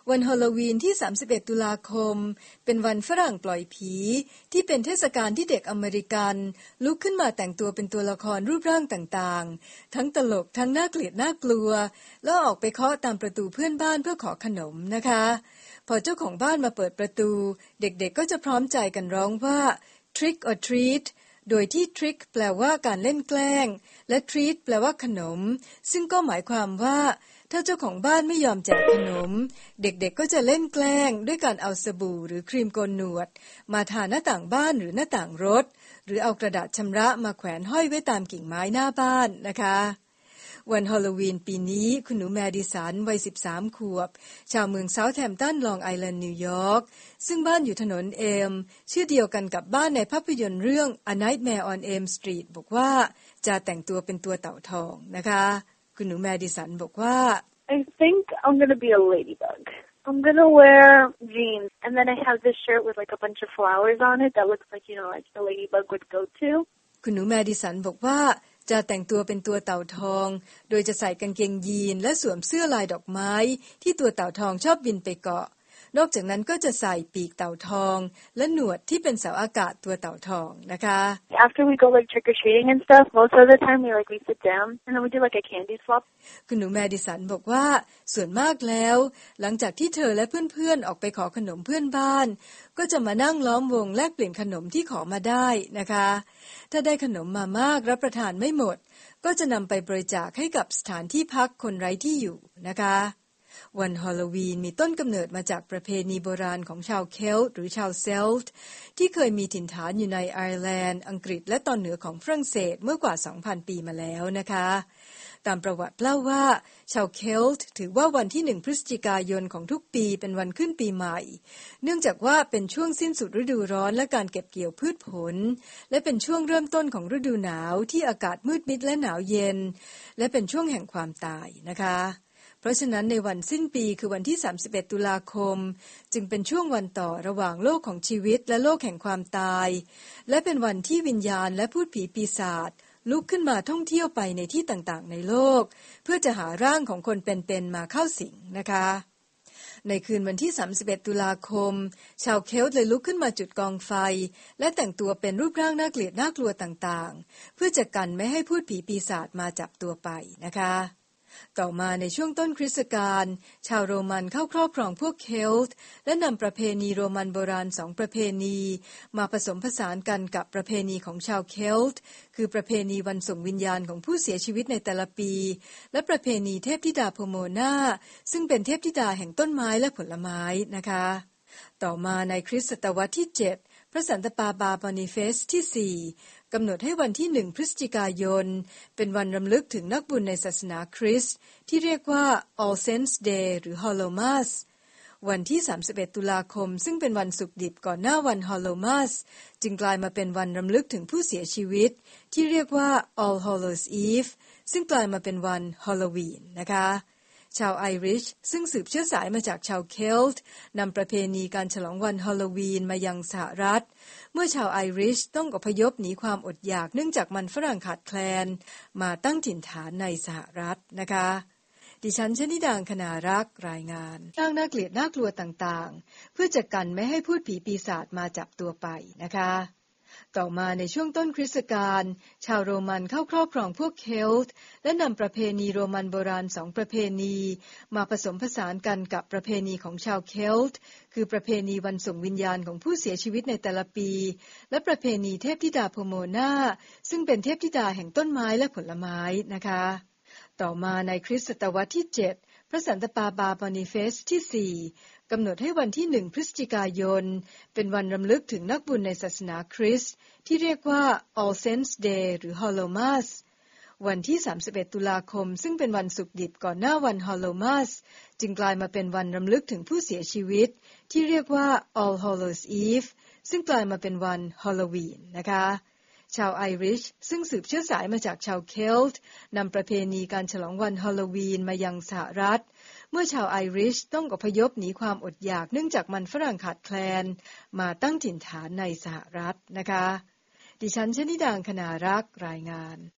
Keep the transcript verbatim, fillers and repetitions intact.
วันฮอลโลวีนที่สามสิบเอ็ดตุลาคมเป็นวันฝรั่งปล่อยผีที่เป็นเทศกาลที่เด็กอเมริกันลุกขึ้นมาแต่งตัวเป็นตัวละครรูปร่างต่างๆทั้งตลกทั้งน่าเกลียดน่ากลัวแล้วออกไปเคาะตามประตูเพื่อนบ้านเพื่อขอขนมนะคะพอเจ้าของบ้านมาเปิดประตูเด็กๆก็จะพร้อมใจกันร้องว่า trick or treat โดยที่ trick แปลว่าการเล่นแกล้งและ treat แปลว่าขนมซึ่งก็หมายความว่าถ้าเจ้าของบ้านไม่ยอมแจกขนมเด็กๆก็จะเล่นแกล้งด้วยการเอาสบู่หรือครีมโกนหนวดมาทาหน้าต่างบ้านหรือหน้าต่างรถหรือเอากระดาษชำระมาแขวนห้อยไว้ตามกิ่งไม้หน้าบ้านนะคะวันฮอลโลวีนปีนี้คุณหนูแมดิสันวัยสิบสามขวบชาวเมืองเซาท์แฮมป์ตันลองไอแลนด์นิวยอร์กซึ่งบ้านอยู่ถนนเอมชื่อเดียวกันกับบ้านในภาพยนตร์เรื่อง A Nightmare on Elm Street บอกว่าจะแต่งตัวเป็นตัวเต่าทองนะคะคุณหนูแมดิสันบอกว่า I think I'm going to be a ladybug. I'm going to wear jeans, and then I have this shirt with like a bunch of flowers on it that looks like, you know, like a ladybug would go to. คุณหนูแมดิสันบอกว่าจะแต่งตัวเป็นตัวเต่าทองโดยจะใส่กางเกงยีนและสวมเสื้อลายดอกไม้ที่ตัวเต่าทองชอบบินไปเกาะนอกจากนั้นก็จะใส่ปีกเต่าทองและหนวดที่เป็นเสาอากาศตัวเต่าทองนะคะ After we go like trick or treating and stuff, most of the time we like we sit down and then we do like a candy swap. คุณหนูแมดิสันบอกว่าส่วนมากแล้วหลังจากที่เธอและเพื่อนๆออกไปขอขนมเพื่อนบ้านก็จะมานั่งล้อมวงแลกเปลี่ยนขนมที่ขอมาได้นะคะถ้าได้ขนมมามากรับประทานไม่หมดก็จะนำไปบริจาคให้กับสถานที่พักคนไร้ที่อยู่นะคะวันฮอลโลวีนมีต้นกำเนิดมาจากประเพณีโบราณของชาวเคลต์หรือชาวเซลต์ที่เคยมีถิ่นฐานอยู่ในไอร์แลนด์อังกฤษและตอนเหนือของฝรั่งเศสเมื่อกว่า สองพัน ปีมาแล้วนะคะตามประวัติเล่าว่าชาวเคลต์ถือว่าวันที่หนึ่งพฤศจิกายนของทุกปีเป็นวันขึ้นปีใหม่เนื่องจากว่าเป็นช่วงสิ้นสุดฤดูร้อนและการเก็บเกี่ยวพืชผลและเป็นช่วงเริ่มต้นของฤดูหนาวที่อากาศมืดมิดและหนาวเย็นและเป็นช่วงแห่งความตายนะคะเพราะฉะนั้นในวันสิ้นปีคือวันที่สามสิบเอ็ดตุลาคมจึงเป็นช่วงวันต่อระหว่างโลกของชีวิตและโลกแห่งความตายและเป็นวันที่วิญญาณและพูดผีปีศาจลุกขึ้นมาท่องเที่ยวไปในที่ต่างๆในโลกเพื่อจะหาร่างของคนเป็นๆมาเข้าสิงนะคะในคืนวันที่สามสิบเอ็ดตุลาคมชาวเคลต์เลยลุกขึ้นมาจุดกองไฟและแต่งตัวเป็นรูปร่างน่าเกลียดน่ากลัวต่างๆเพื่อจะกันไม่ให้พูดผีปีศาจมาจับตัวไปนะคะต่อมาในช่วงต้นคริสตกาลชาวโรมันเข้าครอบครองพวกเคลต์และนำประเพณีโรมันโบราณสองประเพณีมาผสมผสานกันกับประเพณีของชาวเคลต์คือประเพณีวันส่งวิญญาณของผู้เสียชีวิตในแต่ละปีและประเพณีเทพธิดาโพโมนาซึ่งเป็นเทพธิดาแห่งต้นไม้และผลไม้นะคะต่อมาในคริสตศตวรรษที่เจ็ดพระสันตะปาบาบอนิเฟสที่สี่กำหนดให้วันที่หนึ่งพฤศจิกายนเป็นวันรำลึกถึงนักบุญในศาสนาคริสต์ที่เรียกว่า All Saints Day หรือ Hallowmas วันที่สามสิบเอ็ดตุลาคมซึ่งเป็นวันศุกร์ดิบก่อนหน้าวัน Hallowmas จึงกลายมาเป็นวันรำลึกถึงผู้เสียชีวิตที่เรียกว่า All Hallows Eve ซึ่งกลายมาเป็นวันฮอลโลวีนนะคะชาวไอริชซึ่งสืบเชื้อสายมาจากชาวเคลต์นำประเพณีการฉลองวันฮอลโลวีนมายังสหรัฐเมื่อชาวไอริชต้องอพยพหนีความอดอยากเนื่องจากมันฝรั่งขาดแคลนมาตั้งถิ่นฐานในสหรัฐนะคะดิฉันชนิดางคณารักษ์รายงานสร้างน่าเกลียดน่ากลัวต่างๆเพื่อจะกันไม่ให้พูดผีปีศาจมาจับตัวไปนะคะต่อมาในช่วงต้นคริสตกาลชาวโรมันเข้าครอบครองพวกเคลต์และนำประเพณีโรมันโบราณสองประเพณีมาผสมผสานกันกับประเพณีของชาวเคลต์คือประเพณีวันส่งวิญญาณของผู้เสียชีวิตในแต่ละปีและประเพณีเทพธิดาโพโมนาซึ่งเป็นเทพธิดาแห่งต้นไม้และผลไม้นะคะต่อมาในคริสตศตวรรษที่เจ็ดพระสันตะปาบาบอนิเฟสที่สี่กำหนดให้วันที่หนึ่งพฤศจิกายนเป็นวันรำลึกถึงนักบุญในศาสนาคริสต์ที่เรียกว่า All Saints Day หรือ Hallowmas วันที่สามสิบเอ็ดตุลาคมซึ่งเป็นวันศุกร์ดิบก่อนหน้าวัน Hallowmas จึงกลายมาเป็นวันรำลึกถึงผู้เสียชีวิตที่เรียกว่า All Hallows Eve ซึ่งกลายมาเป็นวันฮอลโลวีนนะคะชาวไอริชซึ่งสืบเชื้อสายมาจากชาวเคลต์นำประเพณีการฉลองวันฮอลโลวีนมายังสหรัฐเมื่อชาวไอริชต้องอพยพหนีความอดอยากเนื่องจากมันฝรั่งขาดแคลนมาตั้งถิ่นฐานในสหรัฐนะคะดิฉันชนิดางคณารักษ์รายงาน